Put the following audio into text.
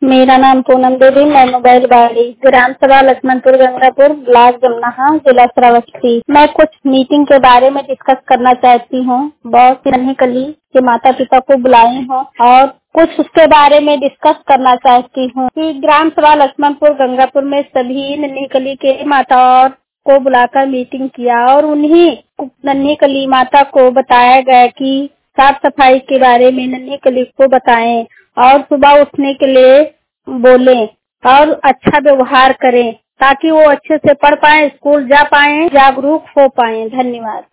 मेरा नाम पूनम देवी, मैं मोबाइल वाली, ग्राम सभा लक्ष्मणपुर गंगापुर, ब्लॉक जमुना, जिला श्रावस्ती। मैं कुछ मीटिंग के बारे में डिस्कस करना चाहती हूँ। बहुत सी नन्ही कली के माता पिता को बुलाए हूँ और कुछ उसके बारे में डिस्कस करना चाहती हूँ कि ग्राम सभा लक्ष्मणपुर गंगापुर में सभी नन्ही कली के माता को बुलाकर मीटिंग किया और उन्हीं नन्ही कली माता को बताया गया कि साफ सफाई के बारे में नन्ही कली को बताएं और सुबह उठने के लिए बोलें और अच्छा व्यवहार करें ताकि वो अच्छे से पढ़ पाए, स्कूल जा पाए, जागरूक हो पाए। धन्यवाद।